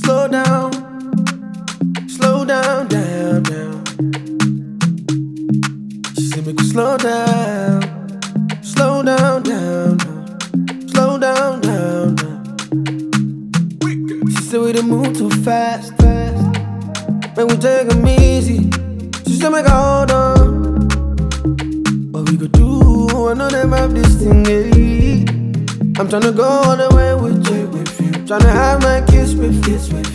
slow down, down, down. She said make you slow down, down, down, slow down, down, down. She said we done move too fast, make we take 'em easy. She said make I hold on. What we could do, I know them have this thing, yeah. I'm tryna go all the way with you, tryna have my kiss with you.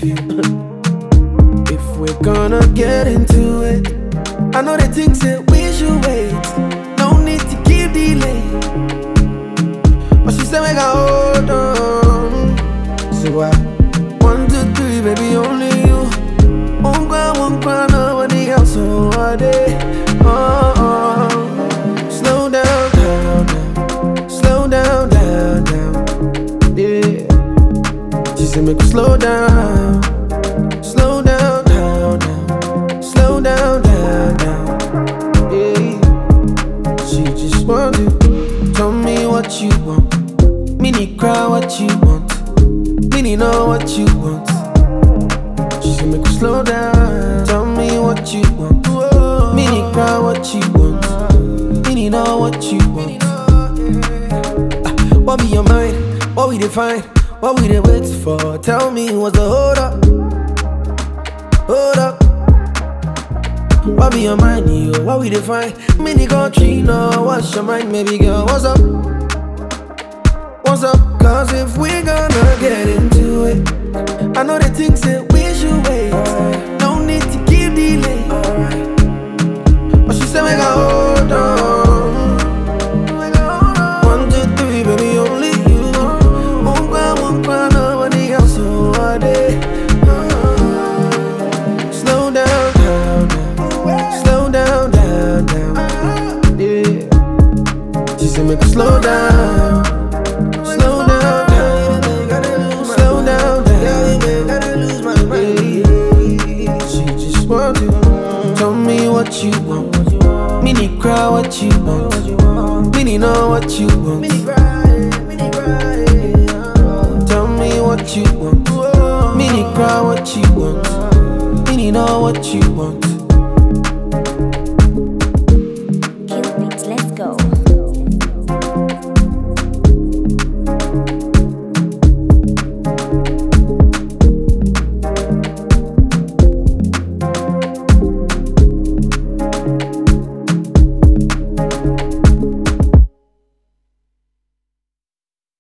If we're gonna get into it, I know the things that we should wait. No need to keep delay. But she said make I hold on. So I 1, 2, 3, baby, only you. Won't cry, nobody else. So all day, slow down, down, down. Slow down, down, down. Yeah. She said make me slow down, down, down. Slow down, down, down. Yeah. She just wanted, tell me what you want. Mini cry what you want. Mini know what you want. She said make me slow down. Tell me what you want. Mini cry what you want. Mini know what you want. What be your mind? What we define? What we dey wait for? Tell me what's the hold up? Hold up. What be your mind, yo? What we define? Mini country, no. What's your mind, maybe girl? What's up? What's up? Cause if we gonna get into it, I know the things that we should wait. No need to keep delay. But she said make I hold on. 1, 2, 3, baby, only you. Won't cry, nobody else. So all day, slow down, down, down. Slow down, down, down. Yeah. She said make her slow down. Slow down, down. Slow down, down. Yeah. She just wanted, tell me what you want. Mini cry what you want. Mini know what you want. Tell me what you want. Mini cry what you want. Mini know what you want.